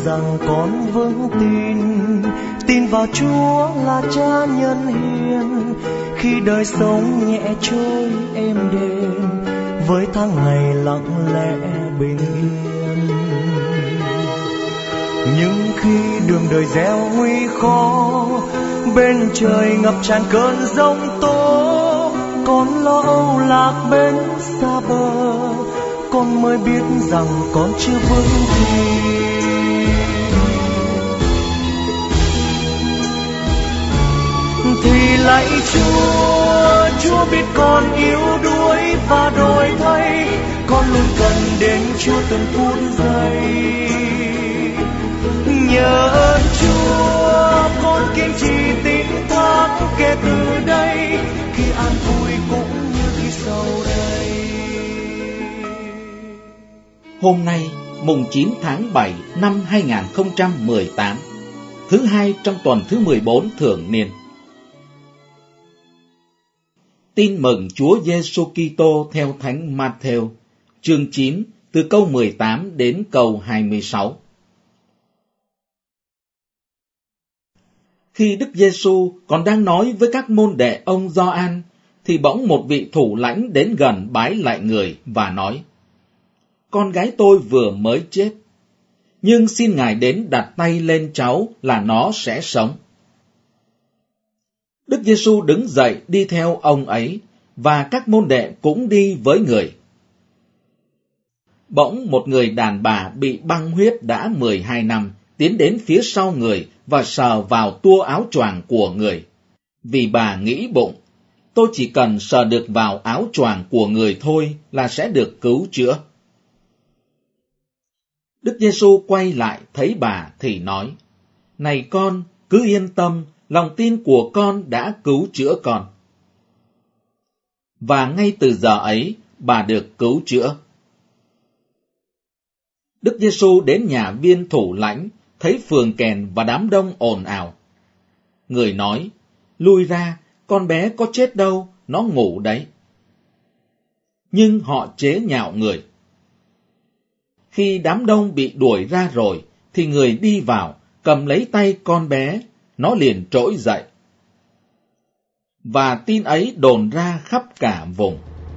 rằng con vững tin vào Chúa là Cha nhân hiền. Khi đời sống nhẹ trôi êm đềm, với tháng ngày lặng lẽ bình yên. Nhưng khi đường đời gieo nguy khó, bên trời ngập tràn cơn giông tố, con lo âu lạc bên xa bờ, con mới biết rằng con chưa vững tin. Thì lạy Chúa, Chúa biết con yếu đuối và đổi thay, con luôn cần đến Chúa từng phút giây. Nhờ ơn Chúa, con kiên trì tín thác kể từ đây, khi an vui cũng như khi sầu đây. Hôm nay, mùng 9 tháng 7 năm 2018, thứ hai trong tuần thứ 14 thường niên. Tin mừng Chúa Giêsu Kitô theo Thánh Ma-thêu, chương 9, từ câu 18 đến câu 26. Khi Đức Giêsu còn đang nói với các môn đệ ông Gioan, thì bỗng một vị thủ lãnh đến gần bái lạy người và nói: Con gái tôi vừa mới chết, nhưng xin Ngài đến đặt tay lên cháu là nó sẽ sống. Đức Giêsu đứng dậy đi theo ông ấy, và các môn đệ cũng đi với người. Bỗng một người đàn bà bị băng huyết đã 12 năm tiến đến phía sau người và sờ vào tua áo choàng của người. Vì bà nghĩ bụng, tôi chỉ cần sờ được vào áo choàng của người thôi là sẽ được cứu chữa. Đức Giêsu quay lại thấy bà thì nói: Này con, cứ yên tâm, lòng tin của con đã cứu chữa con. Và ngay từ giờ ấy, bà được cứu chữa. Đức Giêsu đến nhà viên thủ lãnh, thấy phường kèn và đám đông ồn ào. Người nói: Lui ra, con bé có chết đâu, nó ngủ đấy. Nhưng họ chế nhạo người. Khi đám đông bị đuổi ra rồi, thì người đi vào, cầm lấy tay con bé, nó liền trỗi dậy. Và tin ấy đồn ra khắp cả vùng.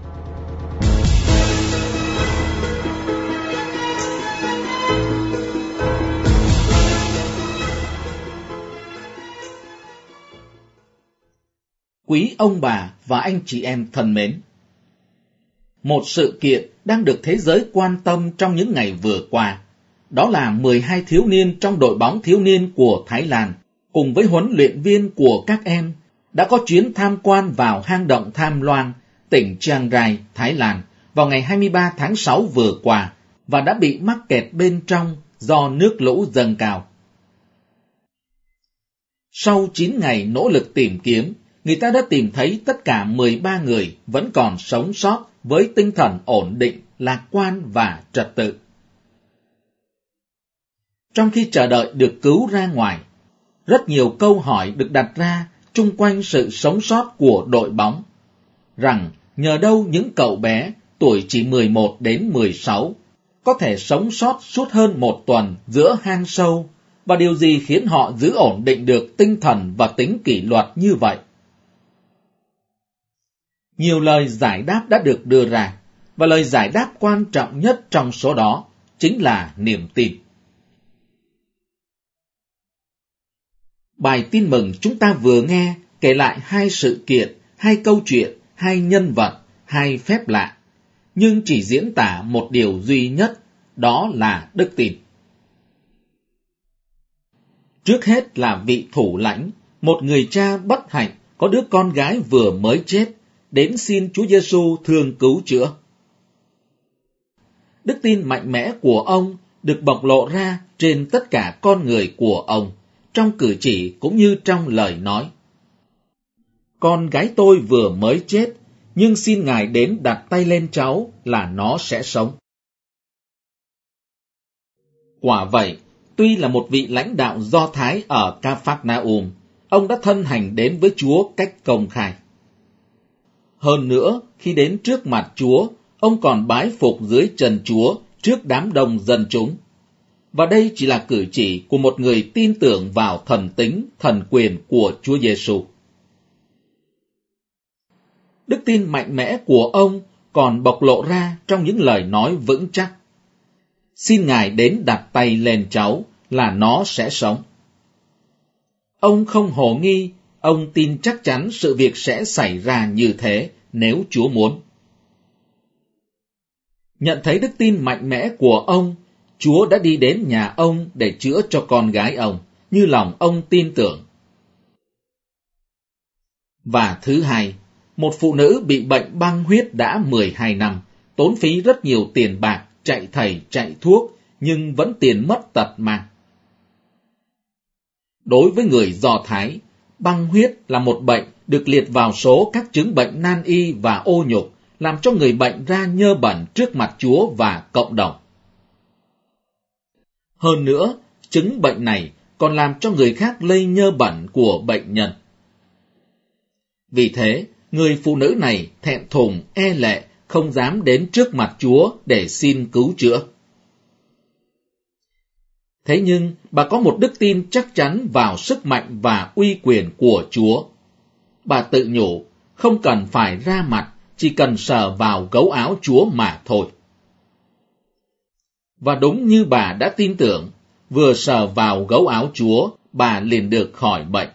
Quý ông bà và anh chị em thân mến, một sự kiện đang được thế giới quan tâm trong những ngày vừa qua, đó là 12 thiếu niên trong đội bóng thiếu niên của Thái Lan, cùng với huấn luyện viên của các em, đã có chuyến tham quan vào hang động Tham Loan, tỉnh Chiang Rai, Thái Lan, vào ngày 23 tháng 6 vừa qua, và đã bị mắc kẹt bên trong do nước lũ dâng cao. Sau 9 ngày nỗ lực tìm kiếm, người ta đã tìm thấy tất cả 13 người vẫn còn sống sót với tinh thần ổn định, lạc quan và trật tự. Trong khi chờ đợi được cứu ra ngoài, rất nhiều câu hỏi được đặt ra chung quanh sự sống sót của đội bóng, rằng nhờ đâu những cậu bé tuổi chỉ 11 đến 16 có thể sống sót suốt hơn một tuần giữa hang sâu, và điều gì khiến họ giữ ổn định được tinh thần và tính kỷ luật như vậy. Nhiều lời giải đáp đã được đưa ra, và lời giải đáp quan trọng nhất trong số đó chính là niềm tin. Bài tin mừng chúng ta vừa nghe kể lại hai sự kiện, hai câu chuyện, hai nhân vật, hai phép lạ, nhưng chỉ diễn tả một điều duy nhất, đó là đức tin. Trước hết là vị thủ lãnh, một người cha bất hạnh có đứa con gái vừa mới chết, đến xin Chúa Giêsu thương cứu chữa. Đức tin mạnh mẽ của ông được bộc lộ ra trên tất cả con người của ông, trong cử chỉ cũng như trong lời nói. Con gái tôi vừa mới chết, nhưng xin Ngài đến đặt tay lên cháu là nó sẽ sống. Quả vậy, tuy là một vị lãnh đạo Do Thái ở Ca-phác-na-um, ông đã thân hành đến với Chúa cách công khai. Hơn nữa, khi đến trước mặt Chúa, ông còn bái phục dưới chân Chúa trước đám đông dân chúng. Và đây chỉ là cử chỉ của một người tin tưởng vào thần tính, thần quyền của Chúa Giêsu. Đức tin mạnh mẽ của ông còn bộc lộ ra trong những lời nói vững chắc. Xin Ngài đến đặt tay lên cháu là nó sẽ sống. Ông không hồ nghi, ông tin chắc chắn sự việc sẽ xảy ra như thế nếu Chúa muốn. Nhận thấy đức tin mạnh mẽ của ông, Chúa đã đi đến nhà ông để chữa cho con gái ông, như lòng ông tin tưởng. Và thứ hai, một phụ nữ bị bệnh băng huyết đã 12 năm, tốn phí rất nhiều tiền bạc, chạy thầy chạy thuốc, nhưng vẫn tiền mất tật mang. Đối với người Do Thái, băng huyết là một bệnh được liệt vào số các chứng bệnh nan y và ô nhục, làm cho người bệnh ra nhơ bẩn trước mặt Chúa và cộng đồng. Hơn nữa, chứng bệnh này còn làm cho người khác lây nhơ bẩn của bệnh nhân. Vì thế, người phụ nữ này thẹn thùng, e lệ, không dám đến trước mặt Chúa để xin cứu chữa. Thế nhưng, bà có một đức tin chắc chắn vào sức mạnh và uy quyền của Chúa. Bà tự nhủ, không cần phải ra mặt, chỉ cần sờ vào gấu áo Chúa mà thôi. Và đúng như bà đã tin tưởng, vừa sờ vào gấu áo Chúa, bà liền được khỏi bệnh.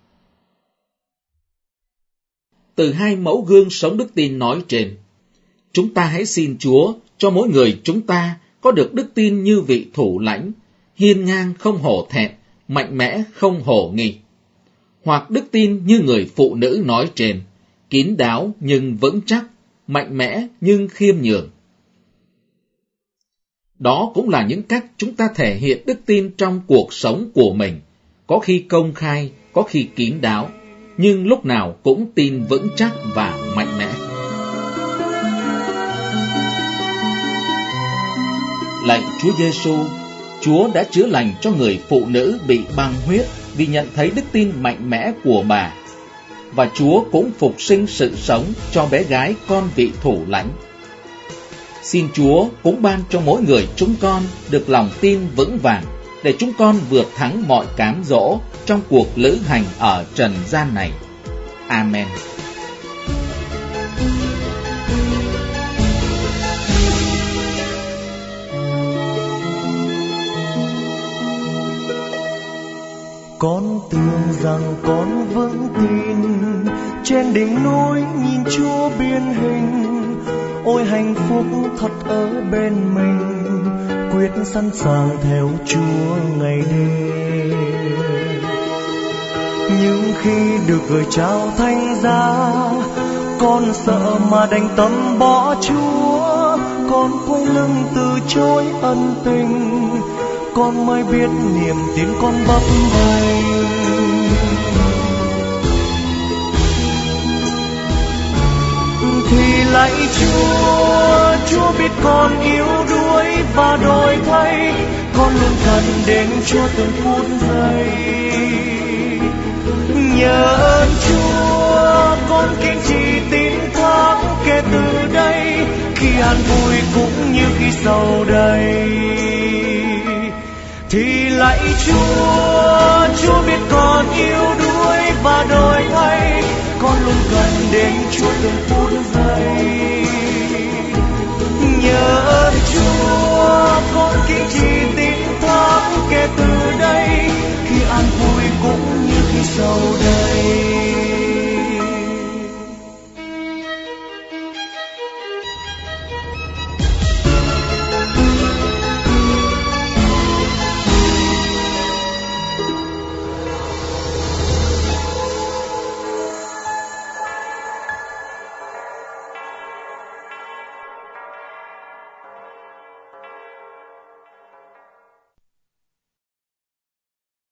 Từ hai mẫu gương sống đức tin nói trên, chúng ta hãy xin Chúa cho mỗi người chúng ta có được đức tin như vị thủ lãnh, hiên ngang không hổ thẹn, mạnh mẽ không hổ nghi. Hoặc đức tin như người phụ nữ nói trên, kín đáo nhưng vững chắc, mạnh mẽ nhưng khiêm nhường. Đó cũng là những cách chúng ta thể hiện đức tin trong cuộc sống của mình, có khi công khai, có khi kín đáo, nhưng lúc nào cũng tin vững chắc và mạnh mẽ. Lạy Chúa Giêsu, Chúa đã chữa lành cho người phụ nữ bị băng huyết vì nhận thấy đức tin mạnh mẽ của bà. Và Chúa cũng phục sinh sự sống cho bé gái con vị thủ lãnh. Xin Chúa cũng ban cho mỗi người chúng con được lòng tin vững vàng để chúng con vượt thắng mọi cám dỗ trong cuộc lữ hành ở trần gian này. Amen. Con tưởng rằng con vững tin, trên đỉnh núi nhìn Chúa biến hình. Ôi hạnh phúc thật ở bên mình, quyết sẵn sàng theo Chúa ngày đêm. Nhưng khi được gửi trao thánh giá, con sợ mà đành tâm bỏ Chúa. Con quay lưng từ chối ân tình, con mới biết niềm tin con bấp bênh. Thì lạy Chúa, Chúa biết con yếu đuối và đổi thay, con luôn cần đến Chúa từng phút giây. Nhờ ơn Chúa, con kiên trì tín thác kể từ đây, khi an vui cũng như khi sầu đầy. Thì lạy Chúa, Chúa biết con yếu đuối và đổi thay, con luôn cần đến Chúa từng phút giây. Nhờ ơn Chúa, con kiên trì tín thác kể từ đây, khi an vui cũng như khi sầu đầy.